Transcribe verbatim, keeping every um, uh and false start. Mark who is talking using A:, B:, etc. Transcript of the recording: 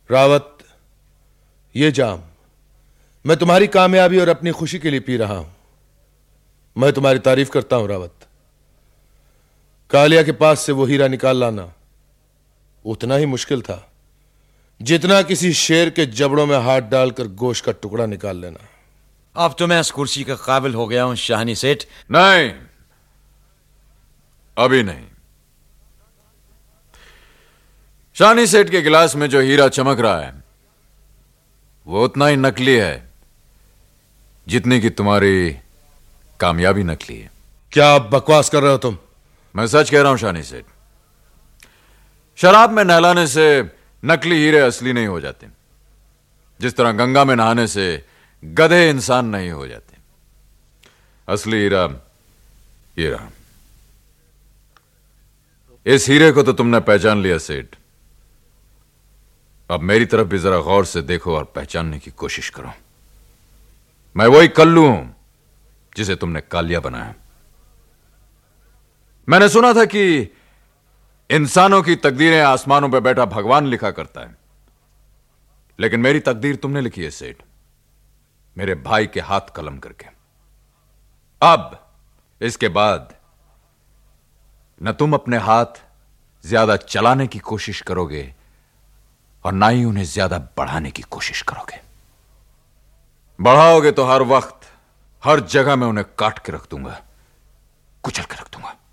A: रावत, ये जाम मैं तुम्हारी कामयाबी और अपनी खुशी के लिए पी रहा हूं। मैं तुम्हारी तारीफ करता हूं रावत। कालिया के पास से वो हीरा निकाल लाना उतना ही मुश्किल था जितना किसी शेर के जबड़ों में हाथ डालकर गोश्त का टुकड़ा निकाल लेना।
B: अब तो मैं इस कुर्सी का काबिल हो गया हूं शाहनी सेठ।
C: नहीं, अभी नहीं। शाहनी सेठ के गिलास में जो हीरा चमक रहा है वो उतना ही नकली है जितनी कि तुम्हारी कामयाबी नकली है।
A: क्या आप बकवास कर रहे हो तुम?
C: मैं सच कह रहा हूं शाहनी सेठ। शराब में नहलाने से नकली हीरे असली नहीं हो जाते, जिस तरह गंगा में नहाने से गधे इंसान नहीं हो जाते। असली हीरा ये रहा। इस हीरे को तो तुमने पहचान लिया सेठ। अब मेरी तरफ भी जरा गौर से देखो और पहचानने की कोशिश करो। मैं वही कल्लू हूं जिसे तुमने कालिया बनाया। मैंने सुना था कि इंसानों की तकदीरें आसमानों पर बैठा भगवान लिखा करता है, लेकिन मेरी तकदीर तुमने लिखी है सेठ, मेरे भाई के हाथ कलम करके। अब इसके बाद न तुम अपने हाथ ज्यादा चलाने की कोशिश करोगे और ना ही उन्हें ज्यादा बढ़ाने की कोशिश करोगे। बढ़ाओगे तो हर वक्त हर जगह मैं उन्हें काट के रख दूंगा, कुचल के रख दूंगा।